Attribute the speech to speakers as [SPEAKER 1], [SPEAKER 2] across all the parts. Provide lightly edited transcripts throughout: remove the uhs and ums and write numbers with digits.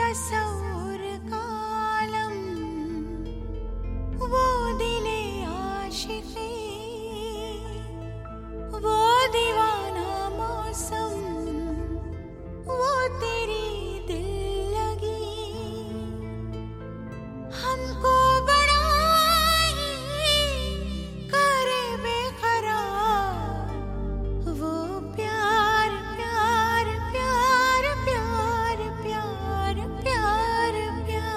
[SPEAKER 1] तसव्वुर का आलम, वो दिले आशिक़ी, वो दीवाना मौसम, वो तेरी दिल लगी, हमको बड़ा ही करे बेकरार, वो प्यार प्यार प्यार प्यार प्यार प्यार प्यार।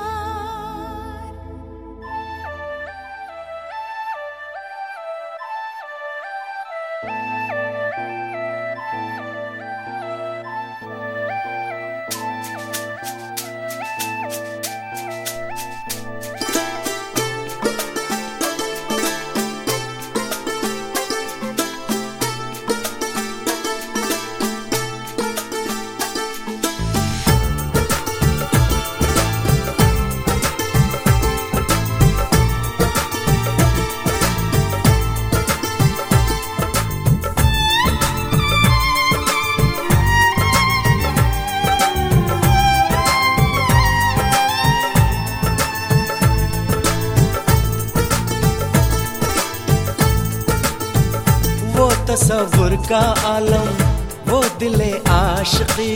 [SPEAKER 2] वो तसव्वुर का आलम, वो दिले आशिक़ी,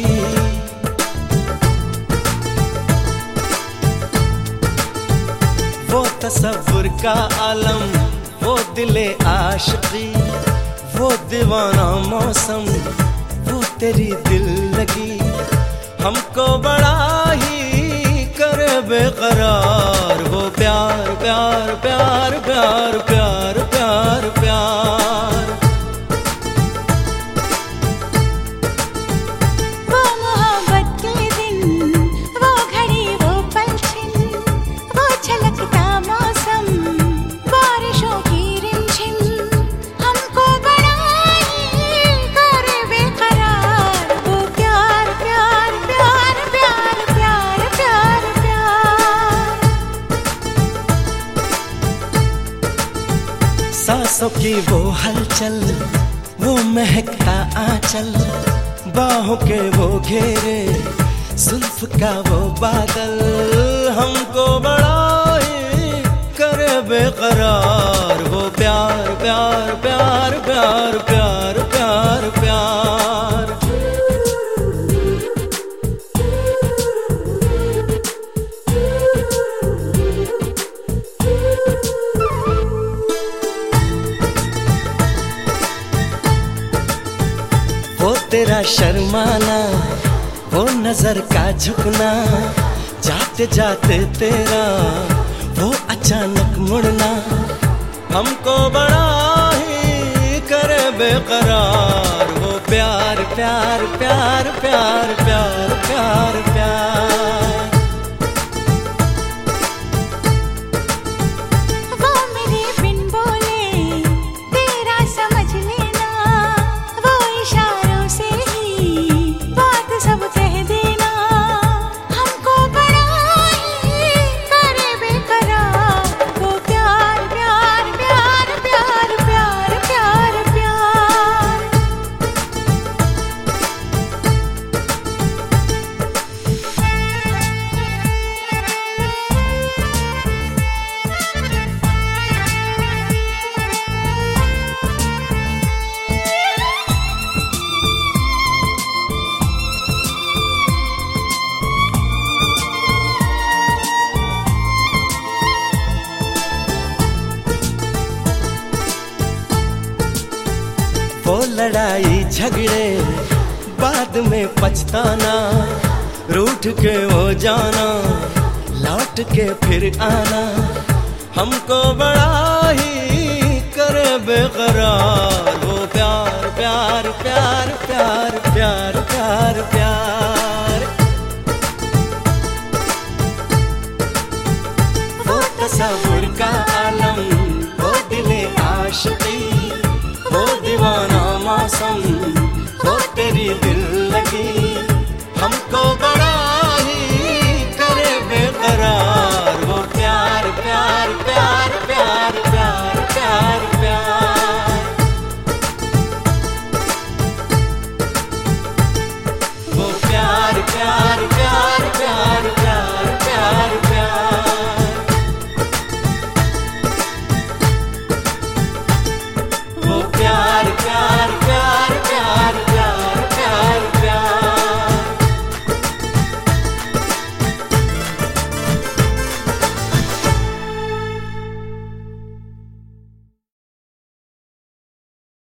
[SPEAKER 2] वो तसव्वुर का आलम, वो दिले आशिक़ी, वो दीवाना मौसम, वो तेरी दिल लगी, हमको बड़ा ही करे बेकरार, वो प्यार प्यार प्यार प्यार प्यार प्यार प्यार।
[SPEAKER 1] वो मोहब्बत के दिन, वो घड़ी, वो पलछिन, वो छलकता मौसम, बारिशों की रिमझिम, हमको बड़ा ही करे बेकरार, वो प्यार प्यार प्यार प्यार प्यार प्यार प्यार।
[SPEAKER 2] सांसों की वो हलचल, वो महकता आंचल, बाहों के वो घेरे, जुल्फ का वो बादल, हमको बड़ा ही करे बेकरार, वो प्यार प्यार प्यार प्यार प्यार प्यार प्यार। वो तेरा शर्माना, वो नजर का झुकना, जाते जाते तेरा वो अचानक मुड़ना, हमको बड़ा ही करे बेकरार, वो प्यार प्यार प्यार प्यार प्यार प्यार प्यार।
[SPEAKER 1] वो मेरे बिन बोले तेरा समझ लेना, वो इशारों से ही बात सब कह देना, हमको बड़ा ही करे बेकरार, वो प्यार प्यार प्यार प्यार प्यार प्यार प्यार।
[SPEAKER 2] वो लड़ाई झगड़े बाद में पछताना, रूठ के वो जाना, लौट के फिर आना, हमको बड़ा ही करे बेकरार, वो प्यार प्यार प्यार प्यार प्यार प्यार प्यार। वो तसव्वुर का आलम, वो दिले आशिक़ी, वो दीवाना मौसम, वो तेरी दिल लगी,